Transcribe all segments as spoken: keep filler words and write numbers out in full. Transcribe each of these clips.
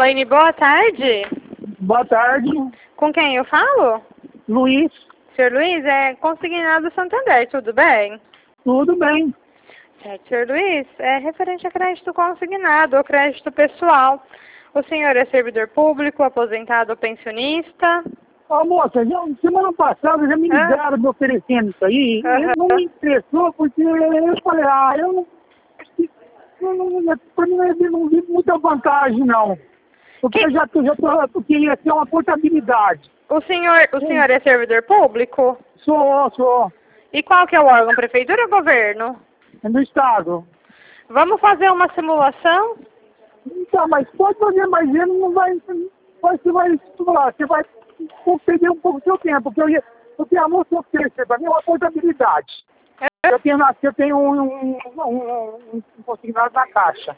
Elaine, boa tarde. Boa tarde. Com quem eu falo? Luiz. Senhor Luiz, é consignado Santander, tudo bem? Tudo bem. Certo, senhor Luiz, é referente a crédito consignado ou crédito pessoal. O senhor é servidor público, aposentado ou pensionista? Ó, moça, já, semana passada já me ligaram me oferecendo isso aí. Aham. Ele não me interessou porque eu falei, ah, eu não. eu não pra mim eu não vi muita vantagem, não. Porque Que- eu já, tô- já tô, eu queria ter uma portabilidade. O senhor, o senhor é servidor público? Sou, sou. E qual que é o órgão? Prefeitura ou governo? É do Estado. Vamos fazer uma simulação? Então, mas pode fazer, mas ele não vai. Você vai estimular, você vai perder um pouco do seu tempo, porque eu ia. Porque a moça oferecer para mim é uma portabilidade. Eu tenho, na- eu tenho um, um, um, um consignado na caixa.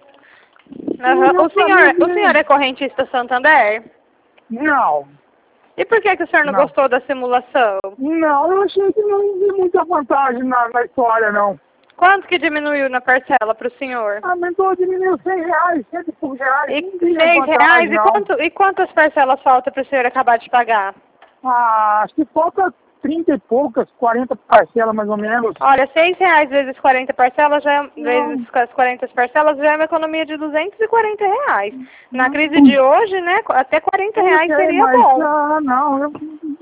Aham. O senhor, o senhor é correntista Santander? Não, E por que, que o senhor não, Não. gostou da simulação? não, eu achei que não vi muita vantagem na, na história, não. Quanto que diminuiu na parcela para o senhor? Aumentou, diminuiu cem reais, cento e poucos reais. E não vi seis vantagem, reais? E, não. quanto, e quantas parcelas falta para o senhor acabar de pagar? Ah, acho que falta trinta e poucas, quarenta parcelas mais ou menos. Olha, seis reais vezes quarenta parcelas, já é, Não. vezes as quarenta parcelas, já é uma economia de duzentos e quarenta reais. Na Não. crise de hoje, né, até quarenta reais Eu sei, seria mas, bom. ah, não, eu,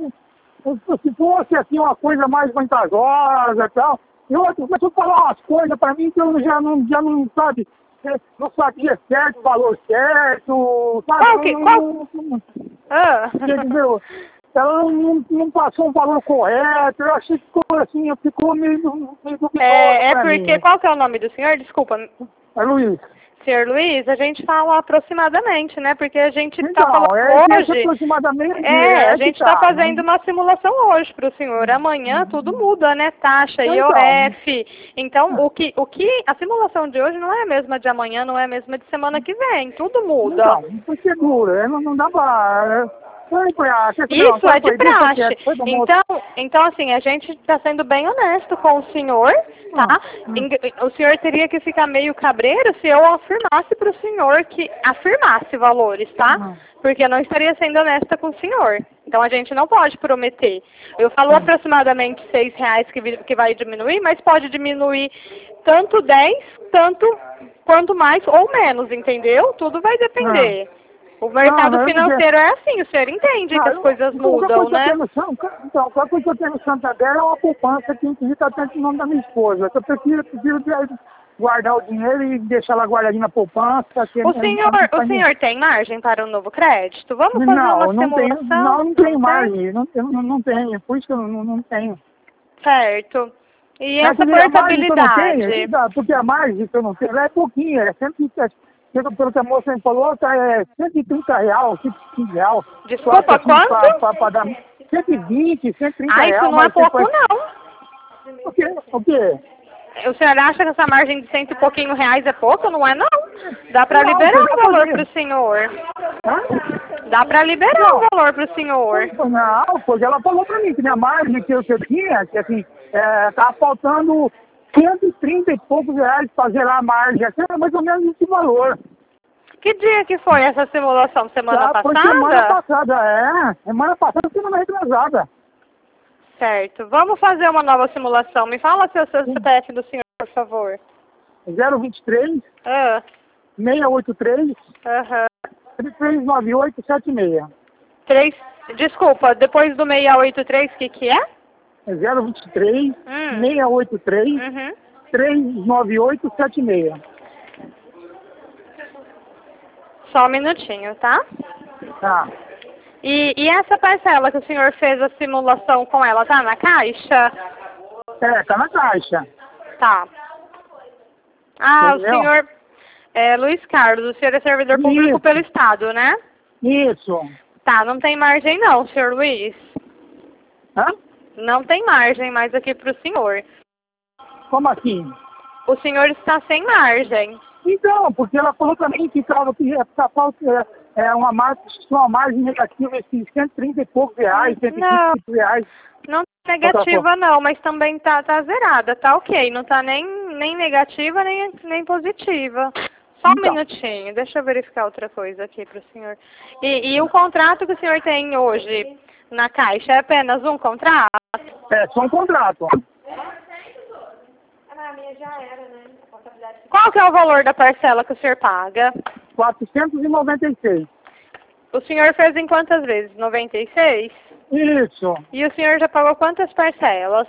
eu- se fosse assim uma coisa mais vantajosa e tal, eu começou a falar umas coisas para mim que eu já não, já não sabe, eh, não sabia certo o valor certo, sabe? Qual que- Não- qual- não- não- Ah. entendeu? Ela não, não passou um valor correto, eu achei que ficou assim, ficou meio, meio duvidoso É, é pra porque, mim. qual que é o nome do senhor? Desculpa, É, Luiz. senhor Luiz, a gente fala aproximadamente, né? Porque a gente está Então, falando é esse hoje. aproximadamente. É, a que gente tá, está fazendo né? uma simulação hoje para o senhor. Amanhã tudo muda, né? Taxa, I O Então. F. Então, o que, o que a simulação de hoje não é a mesma de amanhã, não é a mesma de semana que vem. Tudo muda. Então, foi seguro, não, não dá pra. Foi, foi, ah, quer saber, Isso não, é de foi, deixa praxe. quieto, foi do moço. Então, então, assim, a gente está sendo bem honesto com o senhor, tá? Ah, hum. Eng- O senhor teria que ficar meio cabreiro se eu afirmasse para o senhor que afirmasse valores, tá? Hum. Porque eu não estaria sendo honesta com o senhor. Então, a gente não pode prometer. Eu falo Hum. aproximadamente seis reais que, vi- que vai diminuir, mas pode diminuir tanto dez, tanto quanto mais ou menos, entendeu? Tudo vai depender. O mercado Não, eu não financeiro é assim, o senhor entende que Ah, as eu- coisas então, qualquer mudam, coisa que eu né? tenho no San- Então, qualquer coisa que eu tenho no Santander é uma poupança que inclusive está dentro do nome da minha esposa. Eu prefiro, prefiro de- guardar o dinheiro e deixar ela guardadinha na poupança. Que O é- senhor, é- o senhor tem margem para um novo crédito? Vamos fazer Não, uma não tenho, simulação? não, não tenho tem? margem, não, eu não, não tenho, por isso que eu não, não tenho. Certo. E É, essa quer dizer, a margem que eu não tenho, portabilidade? tá, porque a margem que eu não tenho, ela é pouquinha, é cento e trinta, pelo pelo que a moça me falou, tá, é cento e trinta real, cento e quinze real. Desculpa, Pra- quanto? Pra, pra, pra dar cento e vinte, cento e trinta Ah, real. isso não é mas pouco, depois- não. O quê? O quê? O senhor acha que essa margem de cento e pouquinho reais é pouco? Não é, não. Dá para Não, liberar eu um valor poderia. para o senhor. Hã? Dá para liberar um valor para o senhor. Não, porque ela falou pra mim que minha margem que eu, que eu tinha, que assim, é, tava faltando cento e trinta e poucos reais pra zerar a margem. Assim, é mais ou menos esse valor. Que dia que foi essa simulação? Semana Tá, foi semana passada? passada, é. Semana passada, semana retrasada. Certo. Vamos fazer uma nova simulação. Me fala seu, seu C P F do senhor, por favor. zero vinte e três, Ah, seiscentos e oitenta e três, aham. três nove oito sete seis. Três, desculpa, depois do seiscentos e oitenta e três, o que que é? É zero vinte e três, Hum. seiscentos e oitenta e três, Uhum. três nove oito sete seis. Só um minutinho, tá? Tá. E, e essa parcela que o senhor fez a simulação com ela, tá na caixa? É, tá na caixa. Tá. Ah, Entendeu? o senhor é Luiz Carlos, o senhor é servidor público Isso. pelo Estado, né? Isso. Tá, não tem margem não, senhor Luiz. Hã? Não tem margem mais aqui pro senhor. Como assim? O senhor está sem margem. Então, porque ela falou pra mim que tava que ia ficar falta é, é uma margem, uma margem negativa esses cento e trinta e poucos reais, cento e Não. vinte reais. Não tá negativa não, mas também tá, tá zerada, tá ok. Não tá nem, nem negativa, nem, nem positiva. Só um Então. minutinho, deixa eu verificar outra coisa aqui para o senhor. E, e o contrato que o senhor tem hoje na Caixa é apenas um contrato? É, só um contrato. Qual que é o valor da parcela que o senhor paga? quatrocentos e noventa e seis. O senhor fez em quantas vezes? noventa e seis? Isso. E o senhor já pagou quantas parcelas?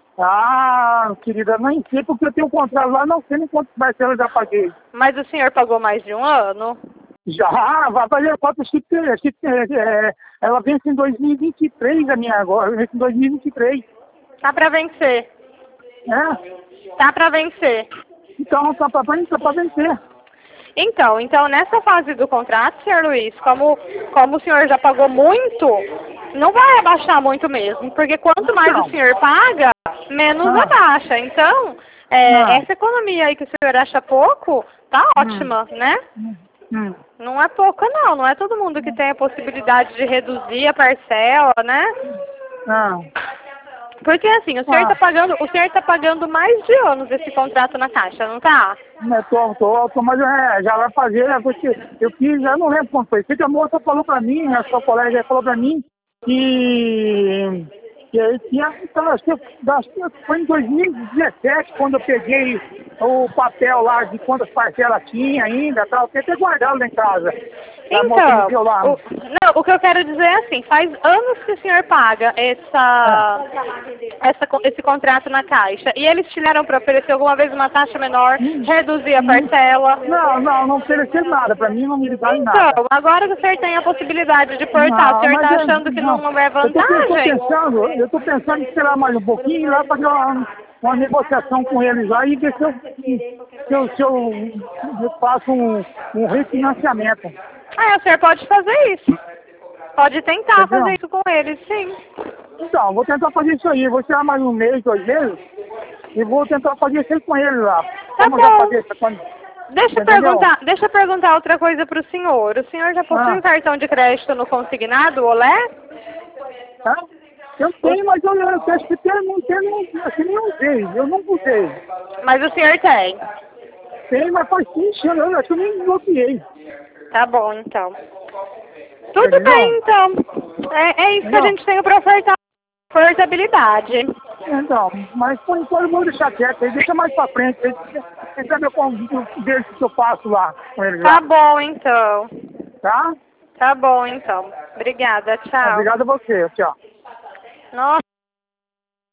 Ah, querida, nem sei porque eu tenho um contrato lá, não sei nem quantas parcelas eu já paguei. Mas o senhor pagou mais de um ano? Já, vai fazer quatro chip, chip, é, ela vence em dois mil e vinte e três, a minha agora, vence em dois mil e vinte e três. Tá para vencer. É? Tá para vencer. Então, tá pra, tá pra vencer. Então, então, nessa fase do contrato, senhor Luiz, como, como o senhor já pagou muito, não vai abaixar muito mesmo, porque quanto mais Não. o senhor paga, menos Ah. abaixa. Então, é, Ah. essa economia aí que o senhor acha pouco, tá ótima, né? Hum. Não é pouca não, não é todo mundo que tem a possibilidade de reduzir a parcela, né? Ah. Porque assim, o senhor Ah. tá pagando, o senhor tá pagando mais de anos esse contrato na Caixa, não tá? Eu tô, tô, tô, mas é, já vai fazer, é, porque eu fiz, já não lembro quando foi. Sei que a moça falou pra mim, a sua colega falou pra mim que, que ele tinha, então, acho que, acho que foi em dois mil e dezessete quando eu peguei o papel lá de quantas parcelas tinha ainda, tal, eu tenho até guardado lá em casa. A moça me deu lá. Então, o, não, o que eu quero dizer é assim, faz anos que o senhor paga essa, essa, esse contrato na Caixa, e eles te deram para oferecer alguma vez uma taxa menor, reduzir a parcela? Não, não, não ofereceu nada, pra mim não me ligaram nada. Então, agora que o senhor tem a possibilidade de cortar, Não, o senhor mas está eu- achando que não, não é Eu tô, eu tô vantagem? pensando, eu tô pensando em esperar mais um pouquinho e lá fazer uma, uma negociação com eles lá e ver se eu, se eu, se eu, eu faço um, um refinanciamento. Ah, o senhor pode fazer isso. Pode tentar Entendeu? fazer isso com eles, sim. Então, vou tentar fazer isso aí, vou tirar mais um mês, dois meses, e vou tentar fazer isso aí com eles lá. Tá Como eu já bom. paguei essa quando... Deixa eu, Entendeu? perguntar, deixa eu perguntar outra coisa para o senhor. O senhor já possui Ah. um cartão de crédito no consignado, Olé? Tá? Eu tenho, mas eu, eu acho que eu não tenho, assim, nem usei, eu não usei. Mas o senhor tem. Tem, mas faz cinco anos, eu acho que eu nem bloqueei. Tá bom, então. Tudo Entendeu? bem, então. É, é isso que a Não. gente tem para ofertar. Portabilidade. Então, mas por enquanto eu vou deixar quieto, aí deixa mais pra frente, aí, quem sabe eu convido ver o que eu faço lá com eles Tá lá, bom, então. tá? Tá bom, então. Obrigada, tchau. Obrigado a você, tchau. Nossa.